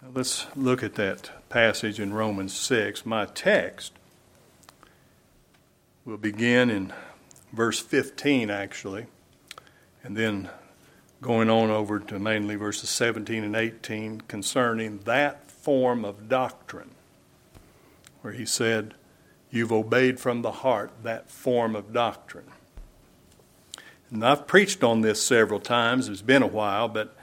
Let's look at that passage in Romans 6. My text will begin in verse 15, actually, and then going on over to mainly verses 17 and 18 concerning that form of doctrine, where he said, "You've obeyed from the heart that form of doctrine." And I've preached on this several times. It's been a while, but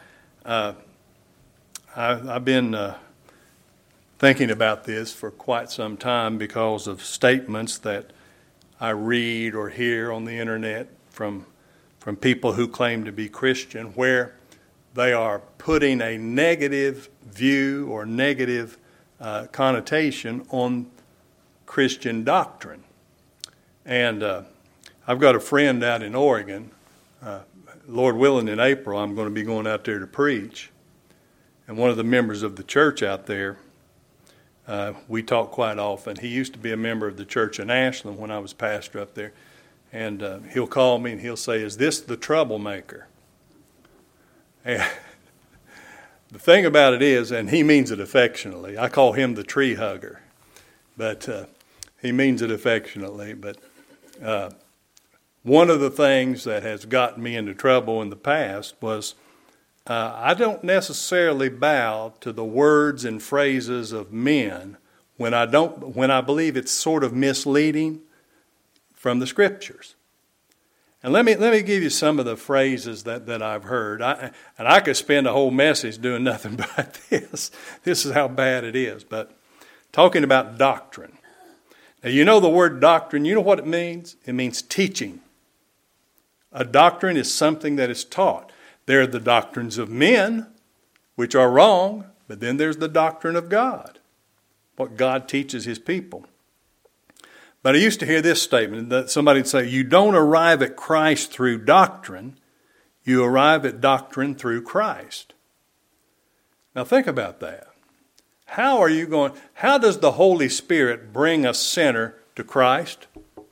I've been thinking about this for quite some time because of statements that I read or hear on the internet from people who claim to be Christian, where they are putting a negative view or negative connotation on Christian doctrine. And I've got a friend out in Oregon. Lord willing, in April, I'm going to be going out there to preach. And one of the members of the church out there, we talk quite often. He used to be a member of the church in Ashland when I was pastor up there. And he'll call me and he'll say, "Is this the troublemaker?" And the thing about it is, and he means it affectionately, I call him the tree hugger. But he means it affectionately. But one of the things that has gotten me into trouble in the past was I don't necessarily bow to the words and phrases of men when I believe it's sort of misleading from the Scriptures. And let me give you some of the phrases that I've heard. And I could spend a whole message doing nothing but this. This is how bad it is. But talking about doctrine. Now, you know the word doctrine, you know what it means? It means teaching. A doctrine is something that is taught. There are the doctrines of men, which are wrong, but then there's the doctrine of God, what God teaches His people. But I used to hear this statement, that somebody would say, you don't arrive at Christ through doctrine, you arrive at doctrine through Christ. Now think about that. How does the Holy Spirit bring a sinner to Christ?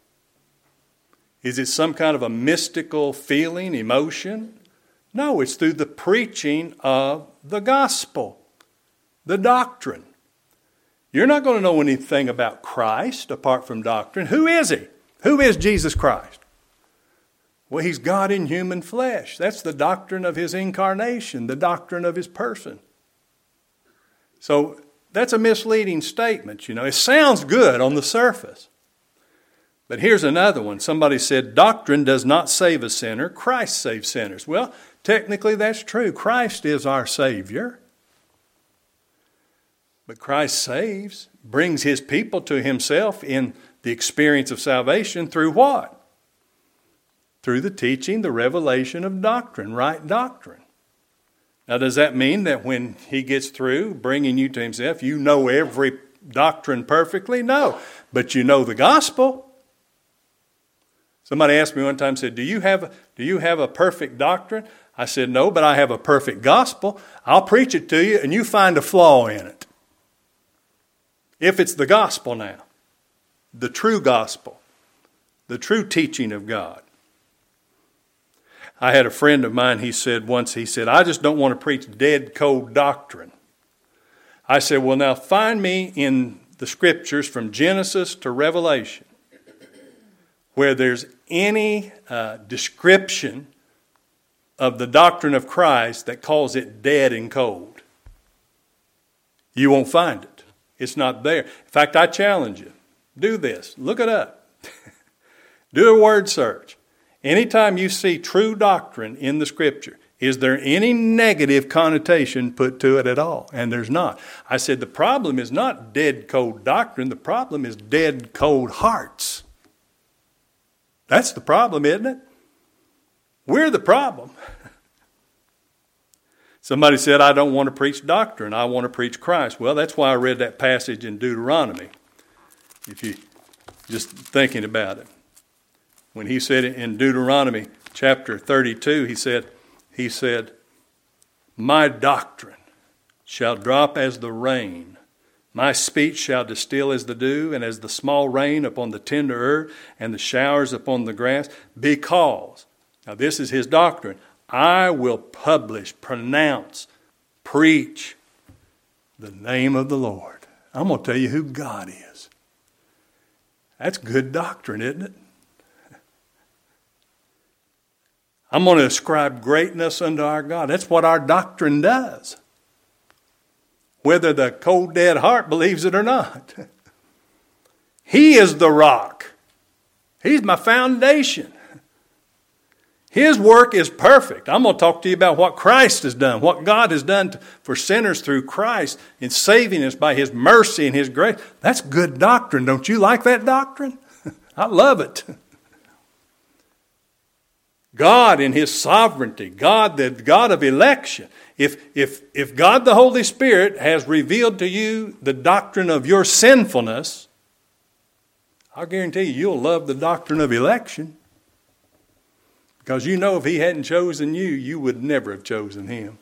Is it some kind of a mystical feeling, emotion? No, it's through the preaching of the gospel, the doctrine. You're not going to know anything about Christ apart from doctrine. Who is He? Who is Jesus Christ? Well, He's God in human flesh. That's the doctrine of His incarnation, the doctrine of His person. So that's a misleading statement, you know. It sounds good on the surface. But here's another one. Somebody said, doctrine does not save a sinner, Christ saves sinners. Well, technically that's true. Christ is our Savior. But Christ saves, brings His people to Himself in the experience of salvation through what? Through the teaching, the revelation of doctrine, right doctrine. Now, does that mean that when He gets through bringing you to Himself, you know every doctrine perfectly? No, but you know the gospel. Somebody asked me one time, said, do you have a perfect doctrine? I said, no, but I have a perfect gospel. I'll preach it to you and you find a flaw in it. If it's the gospel now, the true gospel, the true teaching of God. I had a friend of mine, he said, I just don't want to preach dead cold doctrine. I said, well, now find me in the Scriptures from Genesis to Revelation where there's any description of the doctrine of Christ that calls it dead and cold. You won't find it. It's not there. In fact, I challenge you. Do this. Look it up. Do a word search. Anytime you see true doctrine in the Scripture, is there any negative connotation put to it at all? And there's not. I said the problem is not dead cold doctrine. The problem is dead cold hearts. That's the problem, isn't it? We're the problem. Somebody said, I don't want to preach doctrine. I want to preach Christ. Well, that's why I read that passage in Deuteronomy. If you just thinking about it. When he said in Deuteronomy chapter 32, he said, my doctrine shall drop as the rain. My speech shall distill as the dew, and as the small rain upon the tender earth, and the showers upon the grass, because, now this is his doctrine, I will publish, pronounce, preach the name of the Lord. I'm going to tell you who God is. That's good doctrine, isn't it? I'm going to ascribe greatness unto our God. That's what our doctrine does. Whether the cold, dead heart believes it or not. He is the rock. He's my foundation. His work is perfect. I'm going to talk to you about what Christ has done, what God has done for sinners through Christ in saving us by His mercy and His grace. That's good doctrine. Don't you like that doctrine? I love it. God in His sovereignty, God, the God of election. If God the Holy Spirit has revealed to you the doctrine of your sinfulness, I'll guarantee you'll love the doctrine of election. Because you know if He hadn't chosen you, you would never have chosen Him.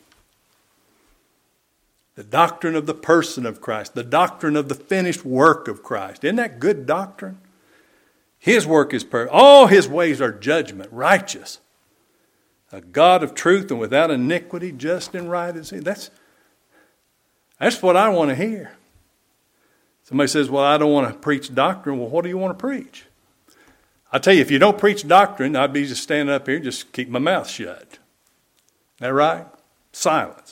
The doctrine of the person of Christ, the doctrine of the finished work of Christ. Isn't that good doctrine? His work is perfect. All His ways are judgment, righteous. A God of truth and without iniquity, just and right is He. That's what I want to hear. Somebody says, well, I don't want to preach doctrine. Well, what do you want to preach? I tell you, if you don't preach doctrine, I'd be just standing up here and just keep my mouth shut. Is that right? Silence.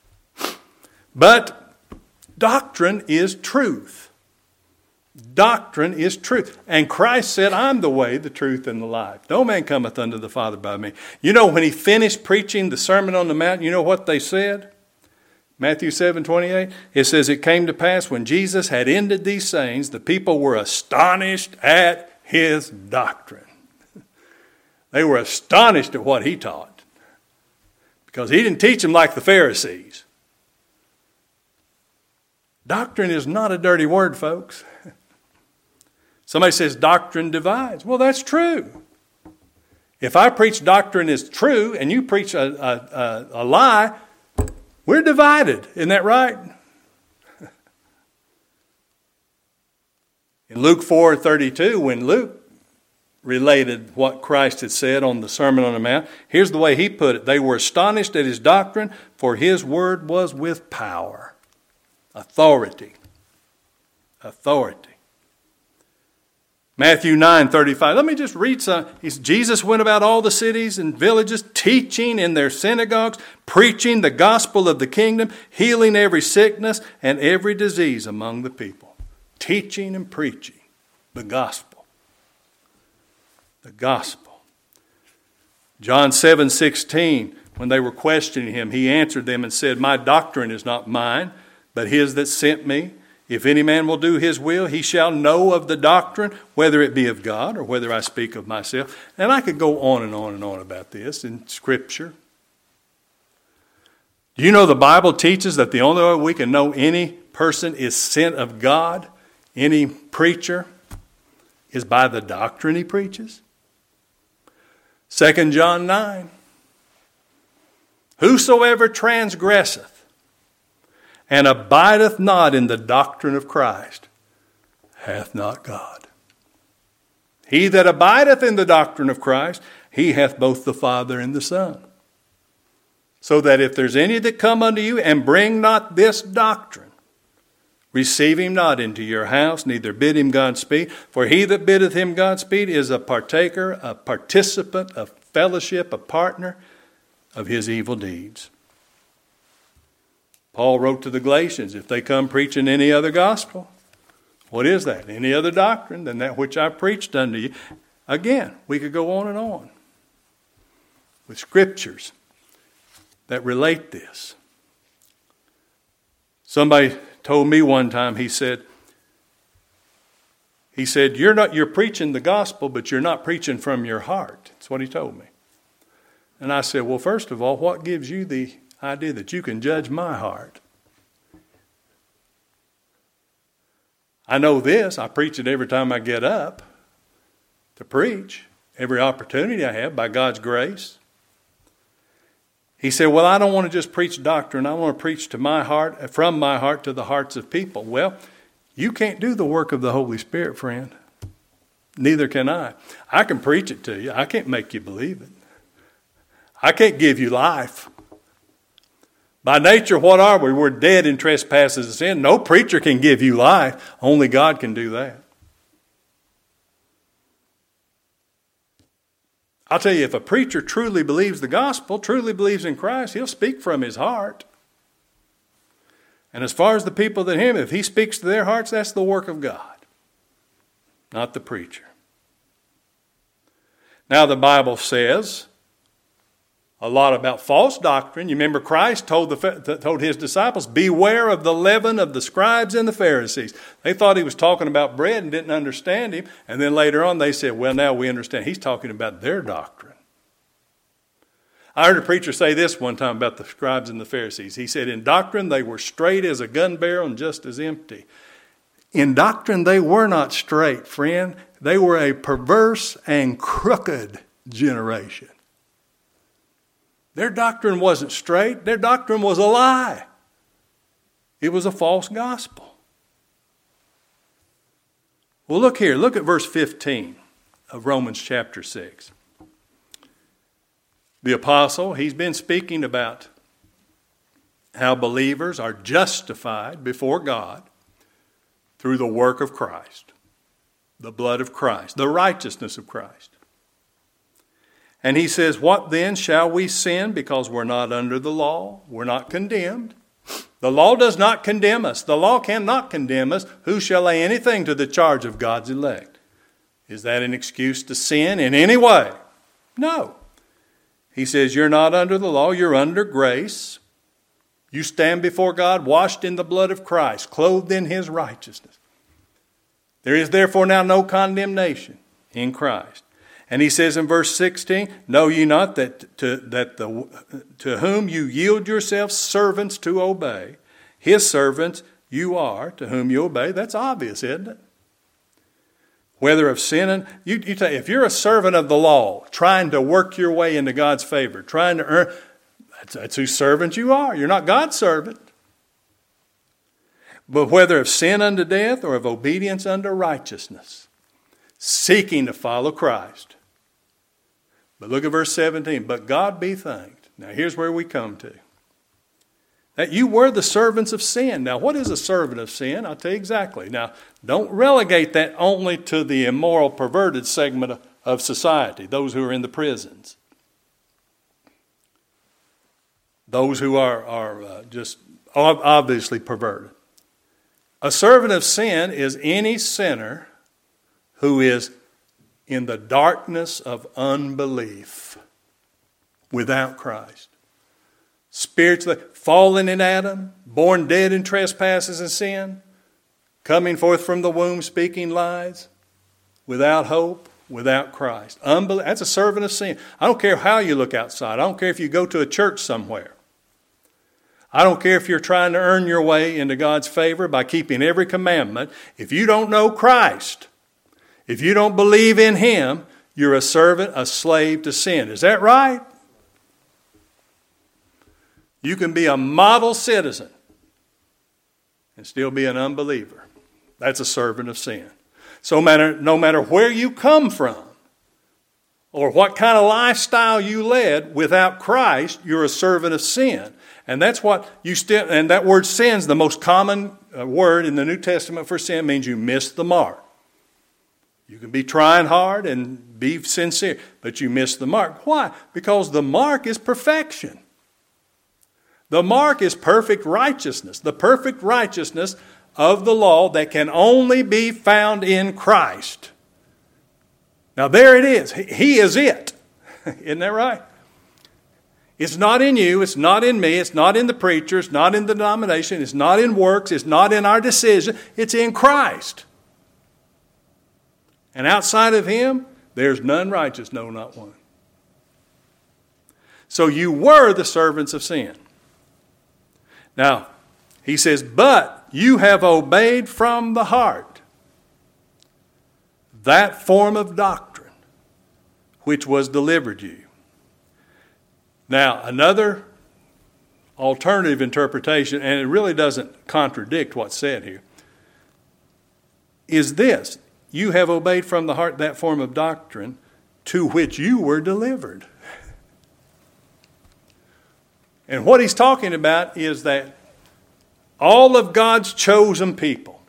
But doctrine is truth. Doctrine is truth. And Christ said, I'm the way, the truth, and the life. No man cometh unto the Father by me. You know, when He finished preaching the Sermon on the Mount, you know what they said? Matthew 7:28, it says, it came to pass when Jesus had ended these sayings, the people were astonished at His doctrine. They were astonished at what He taught. Because He didn't teach them like the Pharisees. Doctrine is not a dirty word, folks. Somebody says doctrine divides. Well, that's true. If I preach doctrine is true and you preach a lie, we're divided. Isn't that right? In Luke 4:32, when Luke related what Christ had said on the Sermon on the Mount, here's the way he put it. They were astonished at His doctrine, for His word was with power. Authority. Authority. Matthew 9:35. Let me just read some. Jesus went about all the cities and villages, teaching in their synagogues, preaching the gospel of the kingdom, healing every sickness and every disease among the people. Teaching and preaching the gospel. The gospel. John 7:16, when they were questioning Him, He answered them and said, my doctrine is not mine, but His that sent me. If any man will do His will, he shall know of the doctrine, whether it be of God or whether I speak of myself. And I could go on and on and on about this in Scripture. Do you know the Bible teaches that the only way we can know any person is sent of God, any preacher, is by the doctrine he preaches? 2 John 9. Whosoever transgresseth and abideth not in the doctrine of Christ hath not God. He that abideth in the doctrine of Christ, he hath both the Father and the Son. So that if there's any that come unto you and bring not this doctrine, receive him not into your house, neither bid him Godspeed. For he that biddeth him Godspeed is a partaker, a participant, a fellowship, a partner of his evil deeds. Paul wrote to the Galatians, if they come preaching any other gospel, what is that? Any other doctrine than that which I preached unto you. Again, we could go on and on with scriptures that relate this. Somebody told me one time, he said, you're preaching the gospel, but you're not preaching from your heart. That's what he told me. And I said, well, first of all, what gives you the idea that you can judge my heart? I know this. I preach it every time I get up to preach. Every opportunity I have by God's grace. He said, well, I don't want to just preach doctrine. I want to preach to my heart, from my heart to the hearts of people. Well, you can't do the work of the Holy Spirit, friend. Neither can I. I can preach it to you. I can't make you believe it. I can't give you life. By nature, what are we? We're dead in trespasses and sin. No preacher can give you life. Only God can do that. I'll tell you, if a preacher truly believes the gospel, truly believes in Christ, he'll speak from his heart. And as far as the people that hear him, if he speaks to their hearts, that's the work of God, not the preacher. Now the Bible says a lot about false doctrine. You remember Christ told his disciples, beware of the leaven of the scribes and the Pharisees. They thought he was talking about bread and didn't understand him. And then later on they said, well, now we understand. He's talking about their doctrine. I heard a preacher say this one time about the scribes and the Pharisees. He said, in doctrine they were straight as a gun barrel and just as empty. In doctrine they were not straight, friend. They were a perverse and crooked generation. Their doctrine wasn't straight. Their doctrine was a lie. It was a false gospel. Well, look here. Look at verse 15 of Romans chapter 6. The apostle, he's been speaking about how believers are justified before God through the work of Christ, the blood of Christ, the righteousness of Christ. And he says, what then shall we sin because we're not under the law? We're not condemned. The law does not condemn us. The law cannot condemn us. Who shall lay anything to the charge of God's elect? Is that an excuse to sin in any way? No. He says, you're not under the law, you're under grace. You stand before God washed in the blood of Christ, clothed in his righteousness. There is therefore now no condemnation in Christ. And he says in verse 16, know ye not that to whom you yield yourselves servants to obey, his servants you are, to whom you obey. That's obvious, isn't it? Whether of sin and if you're a servant of the law, trying to work your way into God's favor, trying to earn, that's whose servant you are. You're not God's servant. But whether of sin unto death or of obedience unto righteousness, seeking to follow Christ. But look at verse 17. But God be thanked. Now here's where we come to. That you were the servants of sin. Now what is a servant of sin? I'll tell you exactly. Now don't relegate that only to the immoral, perverted segment of society. Those who are in the prisons. Those who are just obviously perverted. A servant of sin is any sinner who is in the darkness of unbelief without Christ. Spiritually fallen in Adam, born dead in trespasses and sin, coming forth from the womb speaking lies, without hope, without Christ. That's a servant of sin. I don't care how you look outside. I don't care if you go to a church somewhere. I don't care if you're trying to earn your way into God's favor by keeping every commandment. If you don't know Christ, if you don't believe in him, you're a servant, a slave to sin. Is that right? You can be a model citizen and still be an unbeliever. That's a servant of sin. So no matter where you come from or what kind of lifestyle you led, without Christ, you're a servant of sin. And that's what and that word sin is the most common word in the New Testament for sin. It means you missed the mark. You can be trying hard and be sincere, but you miss the mark. Why? Because the mark is perfection. The mark is perfect righteousness, the perfect righteousness of the law that can only be found in Christ. Now there it is. He is it. Isn't that right? It's not in you, it's not in me, it's not in the preacher, it's not in the denomination, it's not in works, it's not in our decision, it's in Christ. And outside of him, there's none righteous, no, not one. So you were the servants of sin. Now, he says, but you have obeyed from the heart that form of doctrine which was delivered you. Now, another alternative interpretation, and it really doesn't contradict what's said here, is this. You have obeyed from the heart that form of doctrine to which you were delivered. And what he's talking about is that all of God's chosen people,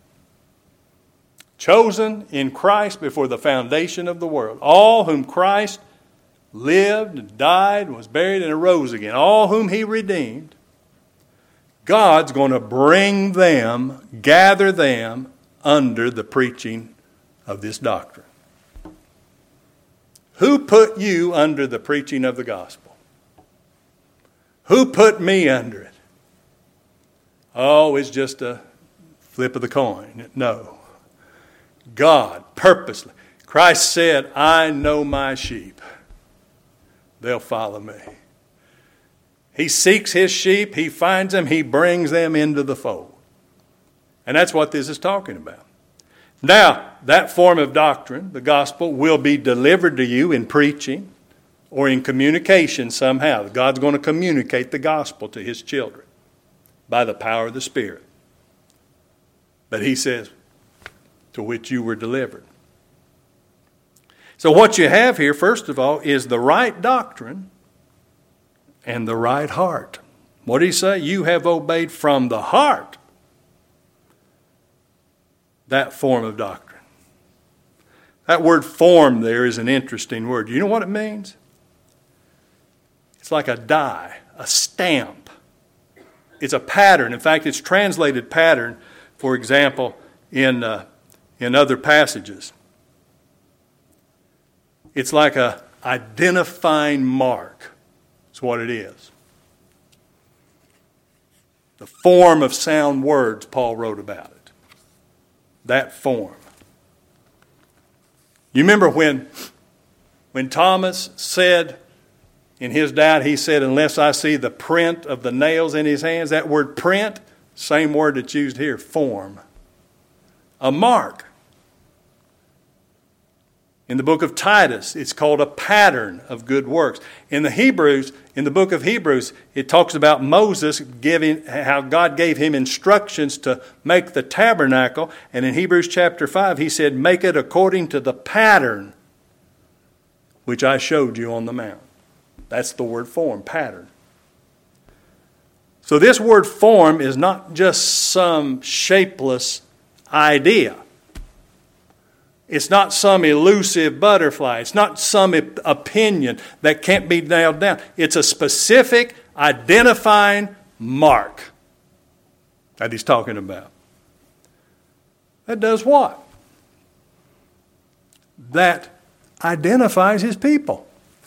chosen in Christ before the foundation of the world, all whom Christ lived, died, was buried, and arose again, all whom he redeemed, God's going to bring them, gather them under the preaching of this doctrine. Who put you under the preaching of the gospel? Who put me under it? Oh, it's just a flip of the coin. No. God, purposely. Christ said, I know my sheep. They'll follow me. He seeks his sheep, he finds them, he brings them into the fold. And that's what this is talking about. Now, that form of doctrine, the gospel, will be delivered to you in preaching or in communication somehow. God's going to communicate the gospel to his children by the power of the Spirit. But he says, to which you were delivered. So what you have here, first of all, is the right doctrine and the right heart. What did he say? You have obeyed from the heart that form of doctrine. That word form there is an interesting word. You know what it means? It's like a die, a stamp. It's a pattern. In fact, it's translated pattern, for example, in other passages. It's like a identifying mark. That's what it is. The form of sound words, Paul wrote about it. That form. You remember when Thomas said in his doubt, he said, unless I see the print of the nails in his hands. That word print, same word that's used here, form. A mark. In the book of Titus, it's called a pattern of good works. In the book of Hebrews, it talks about Moses giving, how God gave him instructions to make the tabernacle. And in Hebrews chapter 5, he said, make it according to the pattern which I showed you on the mount. That's the word form, pattern. So this word form is not just some shapeless idea. It's not some elusive butterfly. It's not some opinion that can't be nailed down. It's a specific identifying mark that he's talking about. That does what? That identifies his people.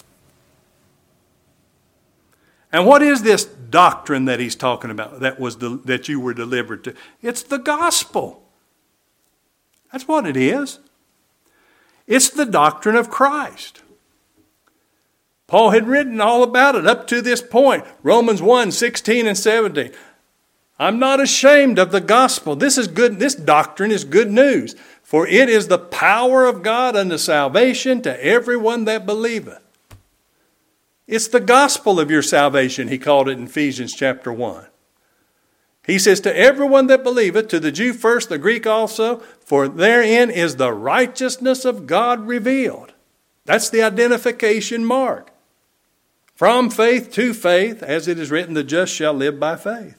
And what is this doctrine that he's talking about that you were delivered to? It's the gospel. That's what it is. It's the doctrine of Christ. Paul had written all about it up to this point. Romans 1, 16 and 17. I'm not ashamed of the gospel. This is good. This doctrine is good news. For it is the power of God unto salvation to everyone that believeth. It's the gospel of your salvation, he called it in Ephesians chapter 1. He says, to everyone that believeth, to the Jew first, the Greek also, for therein is the righteousness of God revealed. That's the identification mark. From faith to faith, as it is written, the just shall live by faith.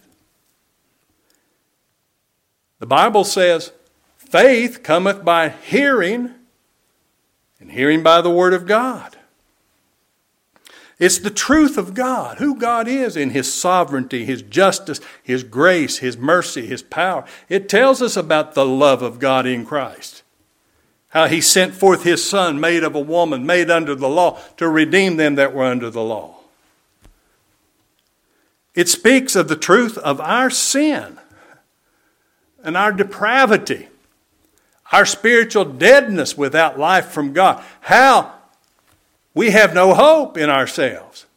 The Bible says, faith cometh by hearing, and hearing by the word of God. It's the truth of God, who God is in his sovereignty, his justice, his grace, his mercy, his power. It tells us about the love of God in Christ. How he sent forth his Son, made of a woman, made under the law, to redeem them that were under the law. It speaks of the truth of our sin and our depravity, our spiritual deadness without life from God. How we have no hope in ourselves.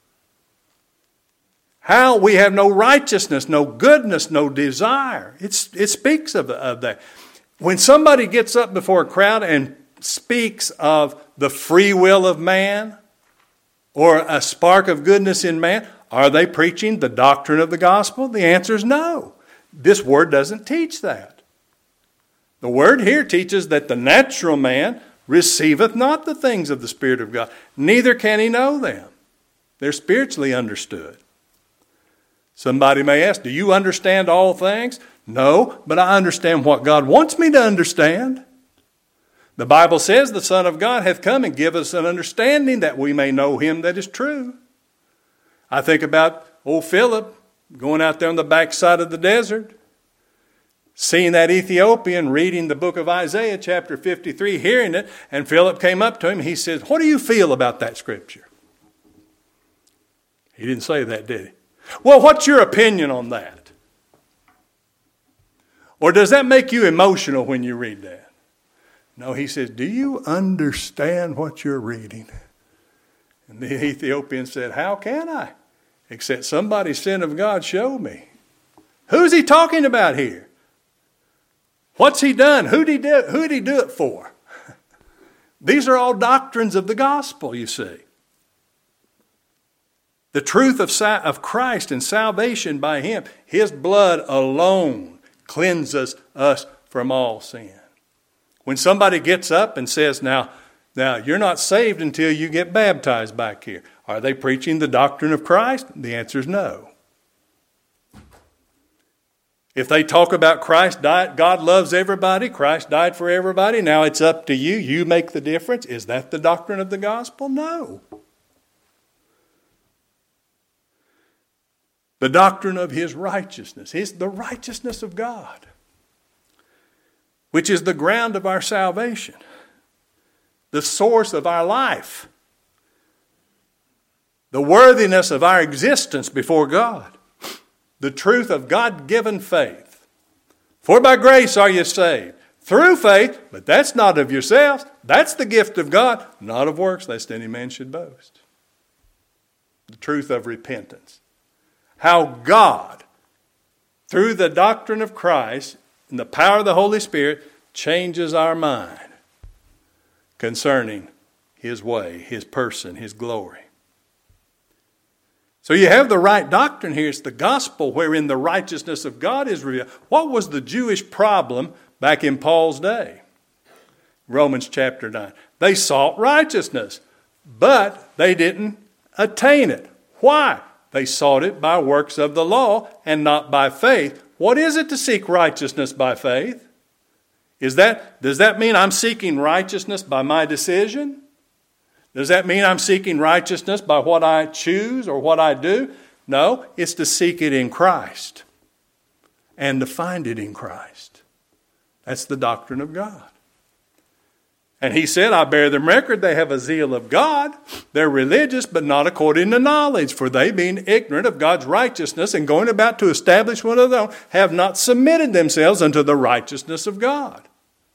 How we have no righteousness, no goodness, no desire. It speaks of that. When somebody gets up before a crowd and speaks of the free will of man or a spark of goodness in man, are they preaching the doctrine of the gospel? The answer is no. This word doesn't teach that. The word here teaches that the natural man receiveth not the things of the Spirit of God, neither can he know them. They're spiritually understood. Somebody may ask, do you understand all things? No, but I understand what God wants me to understand. The Bible says the Son of God hath come and give us an understanding that we may know him that is true. I think about old Philip going out there on the backside of the desert, seeing that Ethiopian reading the book of Isaiah chapter 53, hearing it, and Philip came up to him and he says, what do you feel about that scripture? He didn't say that, did he? Well, what's your opinion on that? Or does that make you emotional when you read that? No, he says, do you understand what you're reading? And the Ethiopian said, how can I? Except somebody sent of God showed me. Who's he talking about here? What's he done? Who'd he do it for? These are all doctrines of the gospel, you see. The truth of Christ and salvation by him, his blood alone cleanses us from all sin. When somebody gets up and says, now you're not saved until you get baptized back here. Are they preaching the doctrine of Christ? The answer is no. If they talk about Christ died, God loves everybody, Christ died for everybody, now it's up to you, you make the difference. Is that the doctrine of the gospel? No. The doctrine of his righteousness, the righteousness of God, which is the ground of our salvation, the source of our life, the worthiness of our existence before God, the truth of God-given faith. For by grace are you saved, through faith, but that's not of yourselves. That's the gift of God, not of works, lest any man should boast. The truth of repentance. How God, through the doctrine of Christ and the power of the Holy Spirit, changes our mind concerning his way, his person, his glory. So you have the right doctrine here. It's the gospel wherein the righteousness of God is revealed. What was the Jewish problem back in Paul's day? Romans chapter 9. They sought righteousness, but they didn't attain it. Why? They sought it by works of the law and not by faith. What is it to seek righteousness by faith? Does that mean I'm seeking righteousness by my decision? Does that mean I'm seeking righteousness by what I choose or what I do? No, it's to seek it in Christ and to find it in Christ. That's the doctrine of God. And he said, I bear them record, they have a zeal of God. They're religious, but not according to knowledge. For they, being ignorant of God's righteousness and going about to establish one of their own, have not submitted themselves unto the righteousness of God.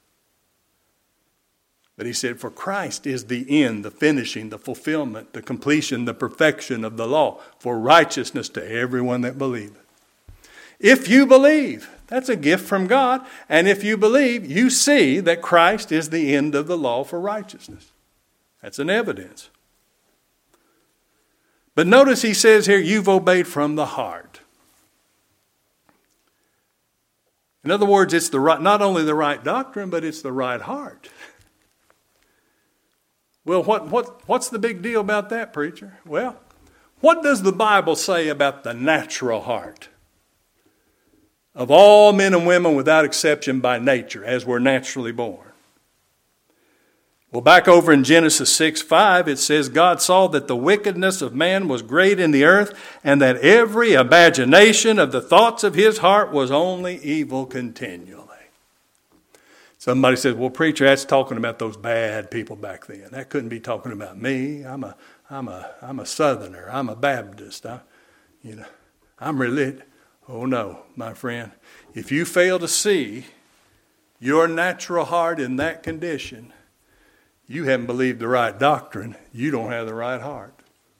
But he said, for Christ is the end, the finishing, the fulfillment, the completion, the perfection of the law, for righteousness to everyone that believeth. If you believe, that's a gift from God. And if you believe, you see that Christ is the end of the law for righteousness. That's an evidence. But notice he says here, you've obeyed from the heart. In other words, it's not only the right doctrine, but it's the right heart. Well, what's the big deal about that, preacher? Well, what does the Bible say about the natural heart of all men and women without exception by nature, as we're naturally born? Well, back over in Genesis 6:5, it says, God saw that the wickedness of man was great in the earth, and that every imagination of the thoughts of his heart was only evil continually. Somebody says, well, preacher, that's talking about those bad people back then. That couldn't be talking about me. I'm a Southerner. I'm a Baptist. I'm religious. Oh, no, my friend. If you fail to see your natural heart in that condition, you haven't believed the right doctrine. You don't have the right heart.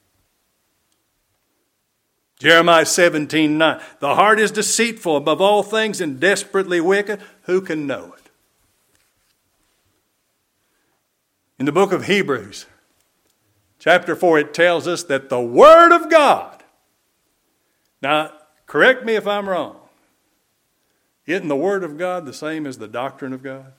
Jeremiah 17:9. The heart is deceitful above all things and desperately wicked. Who can know it? In the book of Hebrews, chapter 4, it tells us that the Word of God. Now, correct me if I'm wrong. Isn't the Word of God the same as the doctrine of God?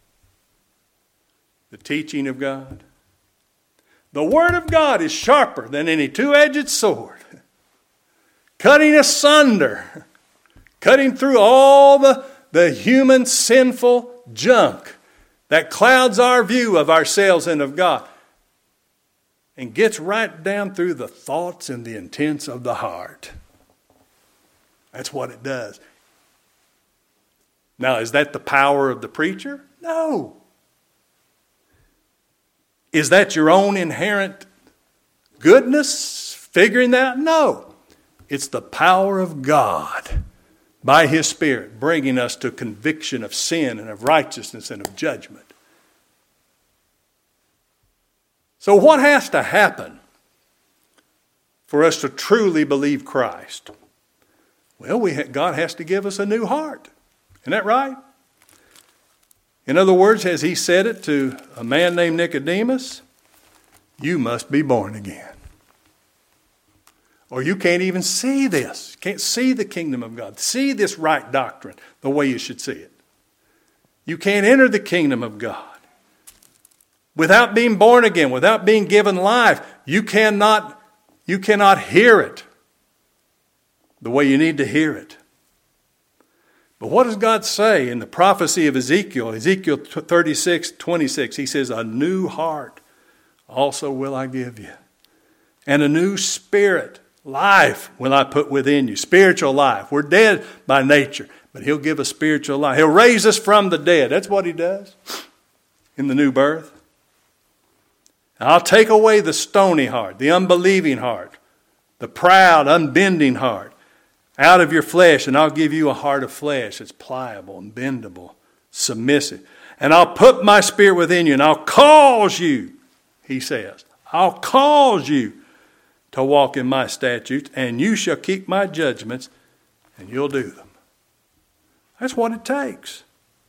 The teaching of God? The Word of God is sharper than any two-edged sword, cutting asunder, cutting through all the human sinful junk that clouds our view of ourselves and of God, and gets right down through the thoughts and the intents of the heart. That's what it does. Now, is that the power of the preacher? No. Is that your own inherent goodness figuring that out? No. It's the power of God by His Spirit bringing us to conviction of sin and of righteousness and of judgment. So what has to happen for us to truly believe Christ? Well, God has to give us a new heart. Isn't that right? In other words, as He said it to a man named Nicodemus, you must be born again. Or you can't even see this. You can't see the kingdom of God. See this right doctrine the way you should see it. You can't enter the kingdom of God. Without being born again, without being given life, you cannot hear it the way you need to hear it. But what does God say in the prophecy of Ezekiel? Ezekiel 36:26, He says, a new heart also will I give you. And a new spirit, life will I put within you. Spiritual life. We're dead by nature, but He'll give us spiritual life. He'll raise us from the dead. That's what He does in the new birth. I'll take away the stony heart, the unbelieving heart, the proud, unbending heart out of your flesh, and I'll give you a heart of flesh that's pliable and bendable, submissive. And I'll put my Spirit within you, and I'll cause you, He says, I'll cause you to walk in my statutes, and you shall keep my judgments, and you'll do them. That's what it takes.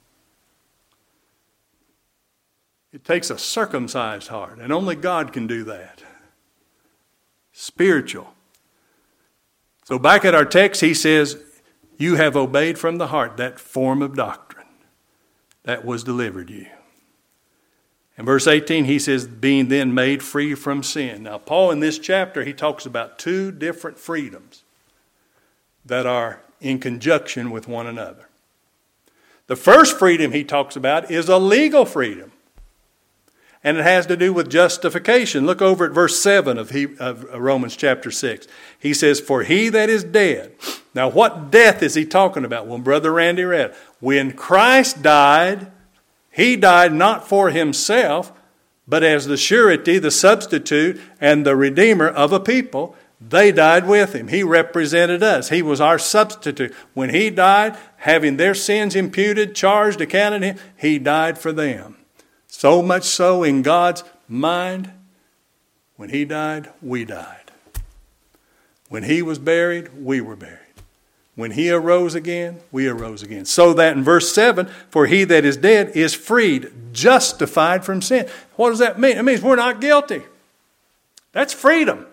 It takes a circumcised heart, and only God can do that. Spiritual. So back at our text, he says, you have obeyed from the heart that form of doctrine that was delivered you. In verse 18, he says, being then made free from sin. Now, Paul in this chapter, he talks about two different freedoms that are in conjunction with one another. The first freedom he talks about is a legal freedom. And it has to do with justification. Look over at verse 7 of Romans chapter 6. He says, for he that is dead. Now, what death is he talking about? Well, Brother Randy read, when Christ died, He died not for Himself, but as the surety, the substitute, and the redeemer of a people. They died with Him. He represented us. He was our substitute. When He died, having their sins imputed, charged, accounted Him, He died for them. So much so in God's mind, when He died, we died. When He was buried, we were buried. When He arose again, we arose again. So that in verse 7, for he that is dead is freed, justified from sin. What does that mean? It means we're not guilty. That's freedom.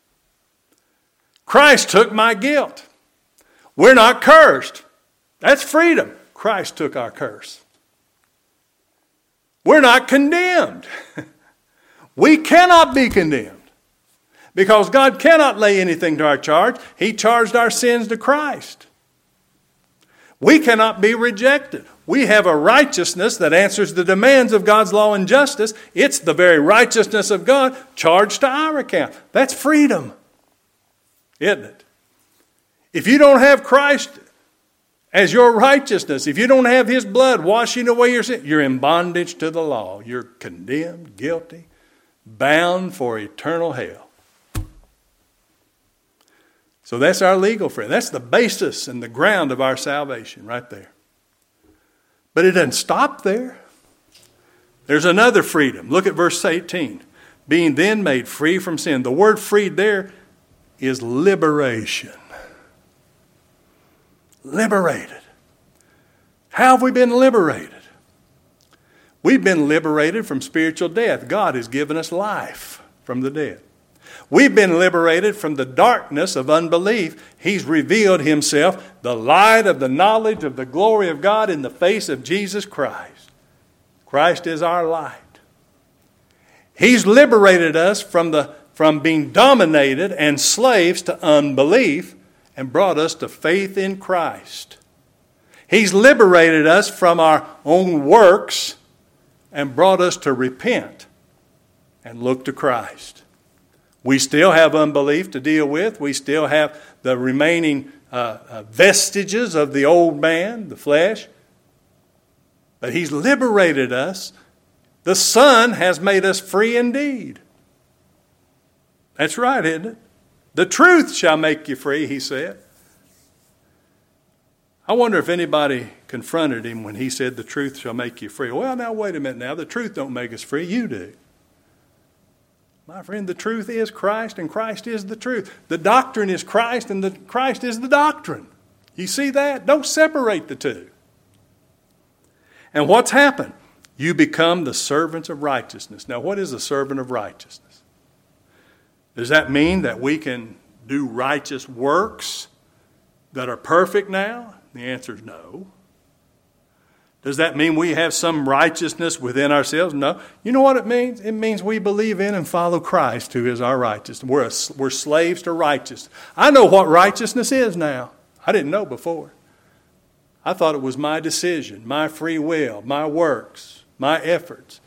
Christ took my guilt. We're not cursed. That's freedom. Christ took our curse. We're not condemned. We cannot be condemned. Because God cannot lay anything to our charge. He charged our sins to Christ. We cannot be rejected. We have a righteousness that answers the demands of God's law and justice. It's the very righteousness of God charged to our account. That's freedom, isn't it? If you don't have Christ as your righteousness, if you don't have His blood washing away your sin, you're in bondage to the law. You're condemned, guilty, bound for eternal hell. So that's our legal freedom. That's the basis and the ground of our salvation right there. But it doesn't stop there. There's another freedom. Look at verse 18. Being then made free from sin. The word freed there is liberation. Liberated. How have we been liberated? We've been liberated from spiritual death. God has given us life from the dead. We've been liberated from the darkness of unbelief. He's revealed Himself, the light of the knowledge of the glory of God in the face of Jesus Christ. Christ is our light. He's liberated us from being dominated and slaves to unbelief and brought us to faith in Christ. He's liberated us from our own works and brought us to repent and look to Christ. We still have unbelief to deal with. We still have the remaining vestiges of the old man, the flesh. But He's liberated us. The Son has made us free indeed. That's right, isn't it? The truth shall make you free, He said. I wonder if anybody confronted Him when He said the truth shall make you free. Well, now wait a minute now. The truth don't make us free. You do. My friend, the truth is Christ and Christ is the truth. The doctrine is Christ and Christ is the doctrine. You see that? Don't separate the two. And what's happened? You become the servants of righteousness. Now, what is a servant of righteousness? Does that mean that we can do righteous works that are perfect now? The answer is no. Does that mean we have some righteousness within ourselves? No. You know what it means? It means we believe in and follow Christ, who is our righteousness. We're slaves to righteousness. I know what righteousness is now. I didn't know before. I thought it was my decision, my free will, my works, my efforts.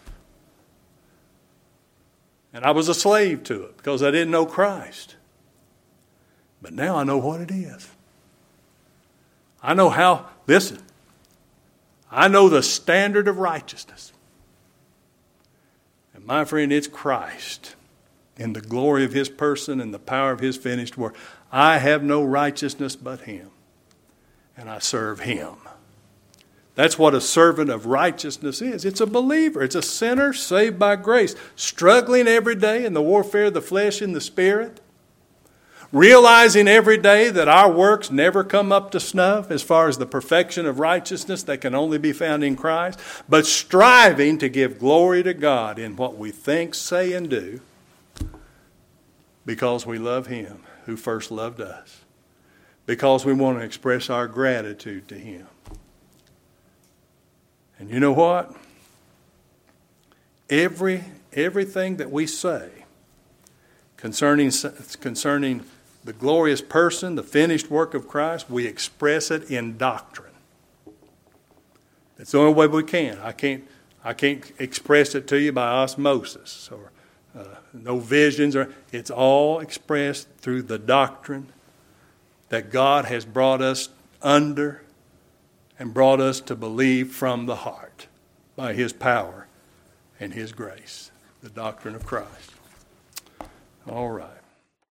And I was a slave to it because I didn't know Christ. But now I know what it is. I know how, listen, I know the standard of righteousness. And my friend, it's Christ in the glory of His person and the power of His finished work. I have no righteousness but Him, and I serve Him. That's what a servant of righteousness is. It's a believer. It's a sinner saved by grace, struggling every day in the warfare of the flesh and the spirit, realizing every day that our works never come up to snuff as far as the perfection of righteousness that can only be found in Christ, but striving to give glory to God in what we think, say, and do because we love Him who first loved us, because we want to express our gratitude to Him. And you know what? Everything that we say concerning the glorious person, the finished work of Christ, we express it in doctrine. It's the only way we can. I can't express it to you by osmosis or no visions. It's all expressed through the doctrine that God has brought us under and brought us to believe from the heart by His power and His grace, the doctrine of Christ. All right.